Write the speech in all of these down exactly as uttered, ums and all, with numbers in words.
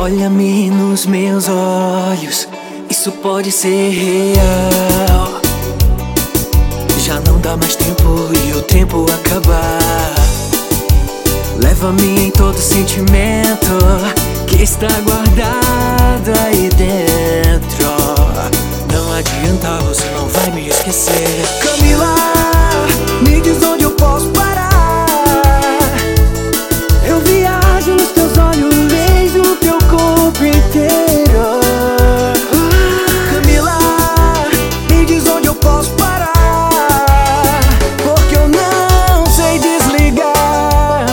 Olha-me nos meus olhos, isso pode ser real. Já não dá mais tempo e o tempo acabar. Leva-me em todo sentimento que está guardado aí dentro. Não adianta, você não vai me esquecer. Camila, me diz onde eu posso parar. Eu viajo nos teus olhos, vejo o teu corpo inteiro. Camila, me diz onde eu posso parar, porque eu não sei desligar.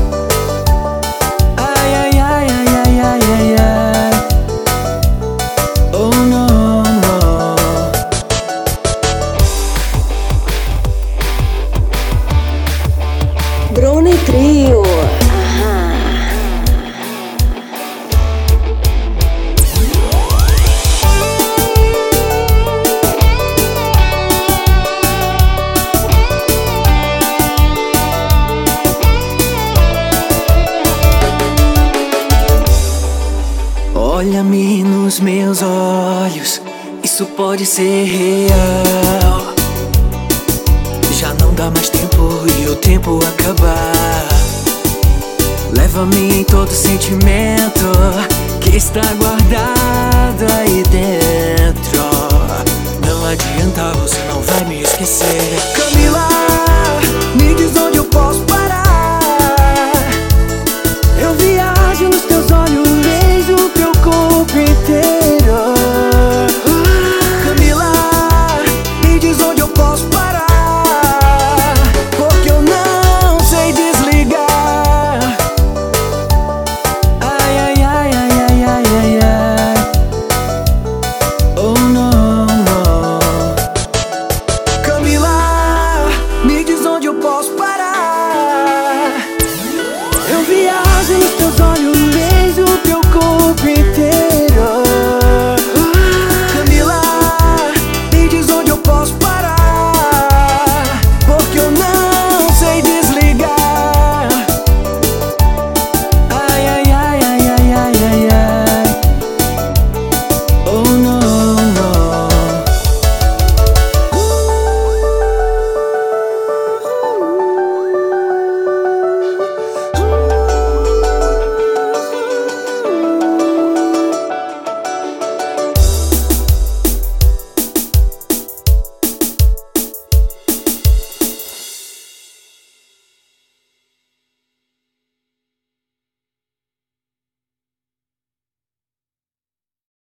Ai, ai, ai, ai, ai, ai, ai, ai. Oh, não, não. Bruni Trio. Olha-me nos meus olhos, isso pode ser real. Já não dá mais tempo e o tempo acabar. Leva-me em todo sentimento que está guardado aí dentro. Não adianta, você não vai me esquecer. Camila,